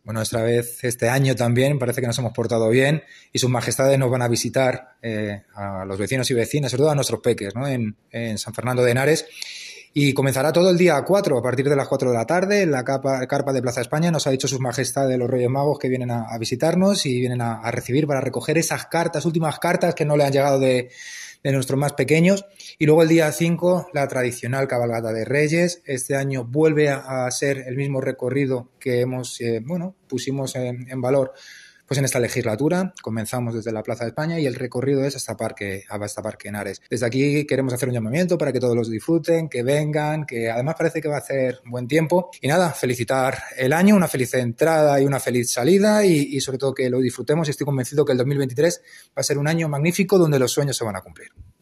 Bueno, esta vez, este año también, parece que nos hemos portado bien y sus majestades nos van a visitar a los vecinos y vecinas, sobre todo a nuestros peques, ¿no? En San Fernando de Henares. Y comenzará todo el día 4, a partir de las 4 de la tarde, en la carpa de Plaza España. Nos ha dicho sus majestades los Reyes Magos que vienen a visitarnos y vienen a recibir para recoger esas cartas, últimas cartas que no le han llegado de nuestros más pequeños. Y luego el día 5, la tradicional cabalgata de Reyes. Este año vuelve a ser el mismo recorrido que pusimos en valor pues en esta legislatura. Comenzamos desde la Plaza de España y el recorrido es hasta Parque Henares. Desde aquí queremos hacer un llamamiento para que todos los disfruten, que vengan, que además parece que va a hacer buen tiempo. Y nada, felicitar el año, una feliz entrada y una feliz salida y sobre todo que lo disfrutemos. Y estoy convencido que el 2023 va a ser un año magnífico donde los sueños se van a cumplir.